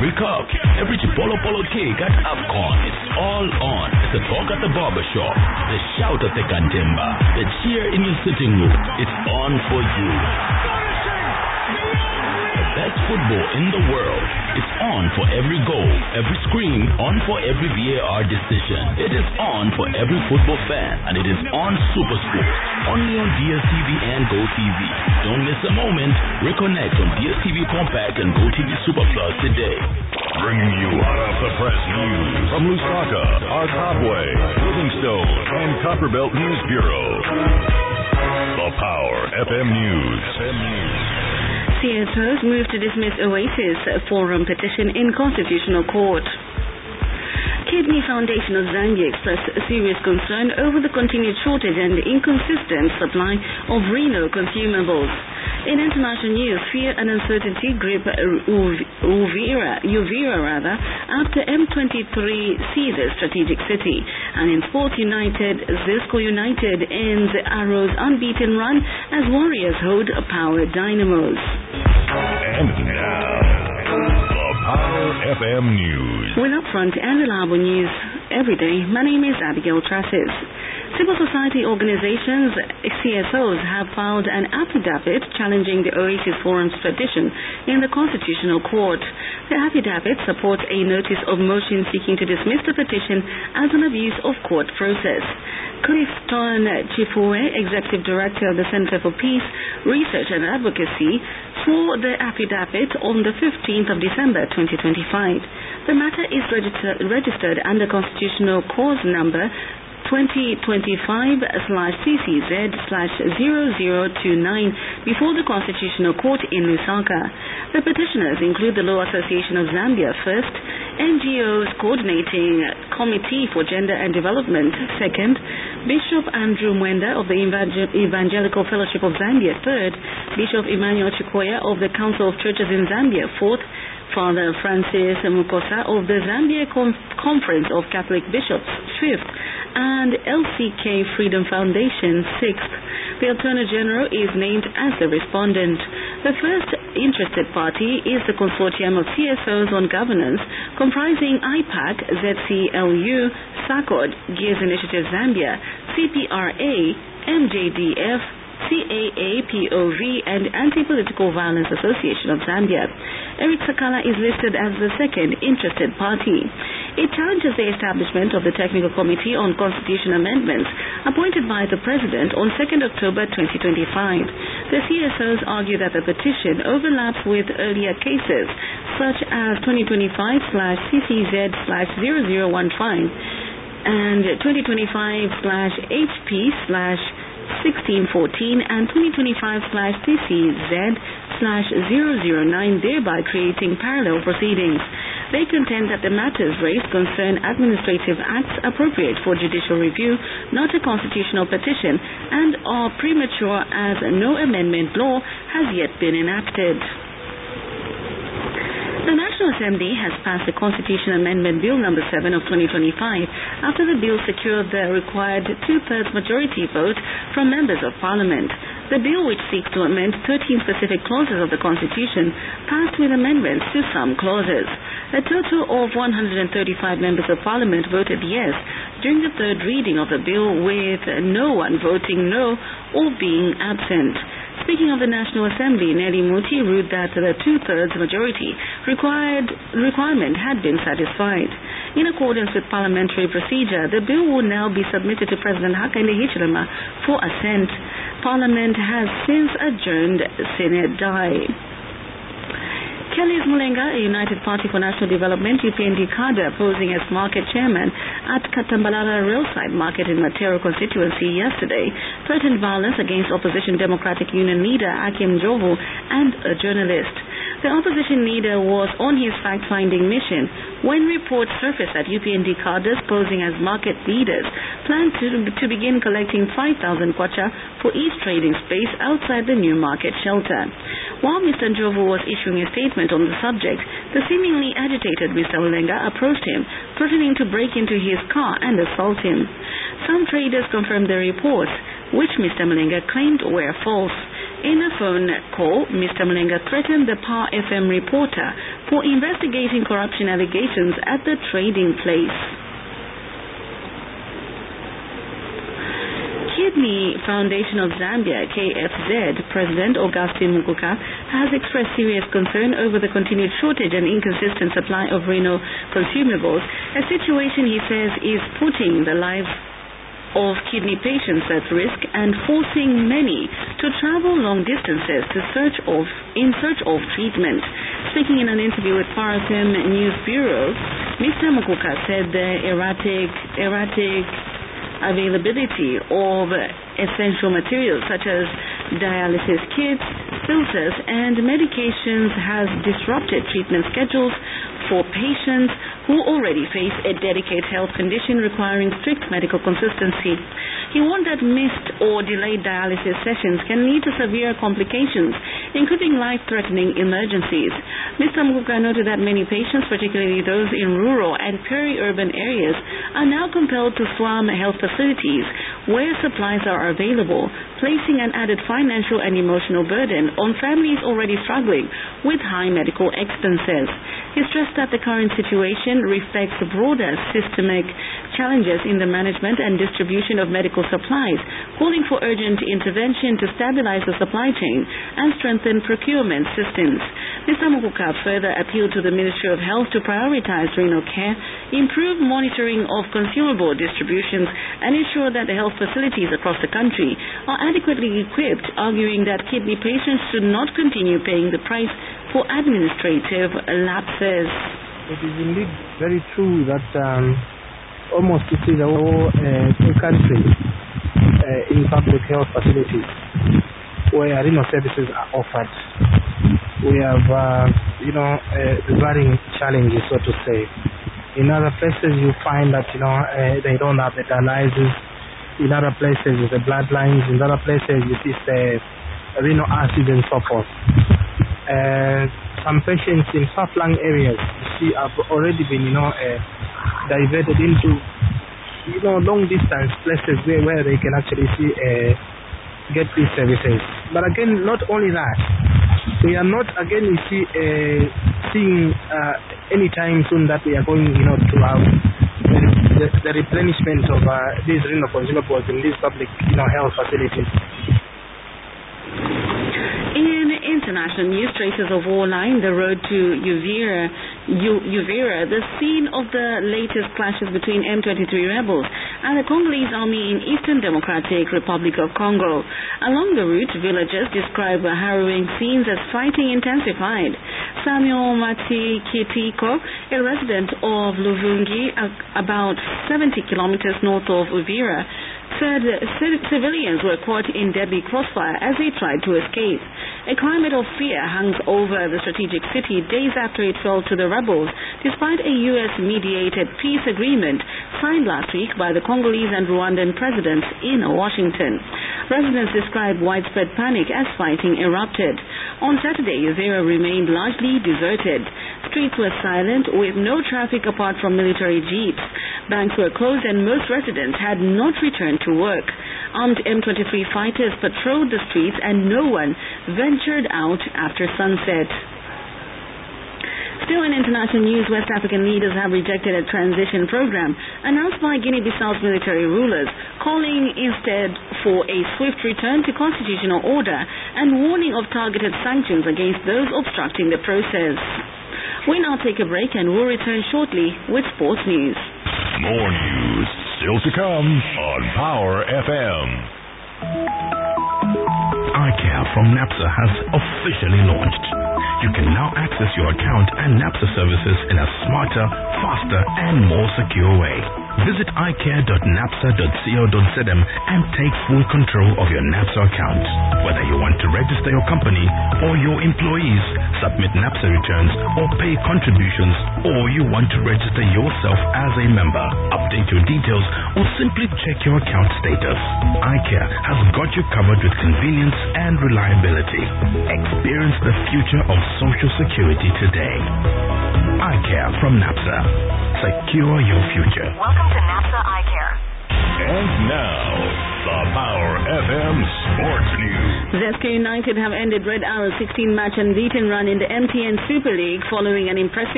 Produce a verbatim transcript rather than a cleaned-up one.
every cup, every Chipolo Polo cake at AFCON. It's all on. It's the talk at the barbershop, the shout at the cantimba, the cheer in your sitting room. It's on for you. The best football in the world. It's on for every goal, every scream, on for every V A R decision. It is on for every football fan, and it is on SuperSport, only on D S T V and GoTV. Don't miss a moment. Reconnect on D S T V Compact and GoTV Super Plus today. Bringing you hot off the press news from Lusaka, Arkabwe, Livingstone, and Copperbelt News Bureau. The Power F M News. F M News. C S Os move to dismiss Oasis Forum petition in Constitutional Court. Kidney Foundation of Zambia expressed serious concern over the continued shortage and inconsistent supply of renal consumables. In international news, fear and uncertainty grip Uvira, Uvira rather, after M twenty-three seizes strategic city. And in Sports United, Zisco United ends Arrow's unbeaten run as Warriors hold Power Dynamos. And now, the Power F M News. With upfront and reliable news every day, my name is Abigail Trassis. Civil society organizations, C S Os, have filed an affidavit challenging the Oasis Forum's petition in the Constitutional Court. The affidavit supports a notice of motion seeking to dismiss the petition as an abuse of court process. Clifton Chifue, Executive Director of the Center for Peace, Research and Advocacy, swore the affidavit on the fifteenth of December twenty twenty-five. The matter is register- registered under Constitutional Cause number twenty twenty-five slash C C Z slash zero zero two nine before the Constitutional Court in Lusaka. The petitioners include the Law Association of Zambia First, N G Os Coordinating Committee for Gender and Development Second, Bishop Andrew Mwenda of the Evangel- Evangelical Fellowship of Zambia Third, Bishop Emmanuel Chikoya of the Council of Churches in Zambia Fourth, Father Francis Mukosa of the Zambia Con- Conference of Catholic Bishops Fifth, and L C K Freedom Foundation sixth. The Attorney General is named as the respondent. The first interested party is the Consortium of C S Os on Governance, comprising I PAC, Z C L U, SACOD, Gears Initiative Zambia, C P R A, M J D F, C A A P O V, and Anti-Political Violence Association of Zambia. Eric Sakala is listed as the second interested party. It challenges the establishment of the Technical Committee on Constitution Amendments appointed by the President on second of October twenty twenty-five. The C S Os argue that the petition overlaps with earlier cases such as twenty twenty-five slash C C Z slash zero zero one five and twenty twenty-five slash H P slash sixteen fourteen and twenty twenty-five slash C C Z slash zero zero nine, thereby creating parallel proceedings. They contend that the matters raised concern administrative acts appropriate for judicial review, not a constitutional petition, and are premature as no amendment law has yet been enacted. The National Assembly has passed the Constitution Amendment Bill number seven of twenty twenty-five after the bill secured the required two-thirds majority vote from members of Parliament. The bill, which seeks to amend thirteen specific clauses of the Constitution, passed with amendments to some clauses. A total of one hundred thirty-five members of Parliament voted yes during the third reading of the bill, with no one voting no or being absent. Speaking of the National Assembly, Nelly Muti ruled that the two-thirds majority required requirement had been satisfied. In accordance with parliamentary procedure, the bill will now be submitted to President Hakainde Hichilema for assent. Parliament has since adjourned sine die. Kelly's Mulenga, a United Party for National Development U P N D cadre posing as market chairman at Katambalala Railside Market in Matero constituency yesterday, threatened violence against Opposition Democratic Union leader Akim Jovo and a journalist. The opposition leader was on his fact-finding mission when reports surfaced that U P N D cadres posing as market leaders planned to, to begin collecting five thousand kwacha for each trading space outside the new market shelter. While Mister Njovu was issuing a statement on the subject, the seemingly agitated Mister Mulenga approached him, threatening to break into his car and assault him. Some traders confirmed the reports, which Mister Mulenga claimed were false. In a phone call, Mister Mulenga threatened the Power F M reporter for investigating corruption allegations at the trading place. Kidney Foundation of Zambia, K F Z, President Augustine Mukuka has expressed serious concern over the continued shortage and inconsistent supply of renal consumables, a situation he says is putting the lives of kidney patients at risk and forcing many to travel long distances to search of, in search of treatment. Speaking in an interview with Power F M News Bureau, Mister Mukuka said the erratic, erratic availability of essential materials such as dialysis kits, filters, and medications has disrupted treatment schedules for patients who already face a delicate health condition requiring strict medical consistency. He warned that missed or delayed dialysis sessions can lead to severe complications, including life-threatening emergencies. Mister Mukuka noted that many patients, particularly those in rural and peri-urban areas, are now compelled to swam health facilities where supplies are available, placing an added financial and emotional burden on families already struggling with high medical expenses. He stressed that the current situation reflects broader systemic challenges in the management and distribution of medical supplies, calling for urgent intervention to stabilize the supply chain and strengthen procurement systems. Mister Mukuka further appealed to the Ministry of Health to prioritize renal care, improve monitoring of consumable distributions, and ensure that the health facilities across the country are adequately equipped, arguing that kidney patients should not continue paying the price for administrative lapses. It is indeed very true that um, almost you see the whole uh, country uh, in public health facilities where renal services are offered. We have, uh, you know, uh, varying challenges, so to say. In other places you find that, you know, uh, they don't have the dialysis. In other places it's the bloodlines. In other places you see the renal acid and so forth. Uh, some patients in far-flung areas, you see, have already been, you know, uh, diverted into, you know, long-distance places where, where they can actually see, uh, get these services. But again, not only that, we are not, again, you see, uh, seeing uh, any time soon that we are going, you know, to have the, the, the replenishment of uh, these renal consumables in these public, you know, health facilities. In international news, traces of war line the road to Uvira, U- Uvira, the scene of the latest clashes between M twenty-three rebels and the Congolese army in Eastern Democratic Republic of Congo. Along the route, villagers describe harrowing scenes as fighting intensified. Samuel Mati Kitiko, a resident of Luvungi, about seventy kilometers north of Uvira, said civilians were caught in deadly crossfire as they tried to escape. A climate of fear hangs over the strategic city days after it fell to the rebels, despite a U S-mediated peace agreement signed last week by the Congolese and Rwandan presidents in Washington. Residents described widespread panic as fighting erupted. On Saturday, Uvira remained largely deserted. Streets were silent with no traffic apart from military jeeps. Banks were closed and most residents had not returned to work. Armed M twenty-three fighters patrolled the streets and no one ventured out after sunset. Still in international news, West African leaders have rejected a transition program announced by Guinea-Bissau's military rulers, calling instead for a swift return to constitutional order and warning of targeted sanctions against those obstructing the process. We now take a break and we'll return shortly with sports news. More news still to come on Power F M. iCare from NAPSA has officially launched. You can now access your account and NAPSA services in a smarter, faster, and more secure way. Visit i care dot napsa dot co dot z m and take full control of your NAPSA account. Whether you want to register your company or your employees, submit NAPSA returns or pay contributions, or you want to register yourself as a member, update your details, or simply check your account status, iCare has got you covered with convenience and reliability. Experience the future of Social Security today. iCare from NAPSA. Secure your future. Welcome to NAPSA iCare. And now, the Power F M Sports News. Zesca United have ended Red Arrow's sixteen-match unbeaten run in the M T N Super League following an impressive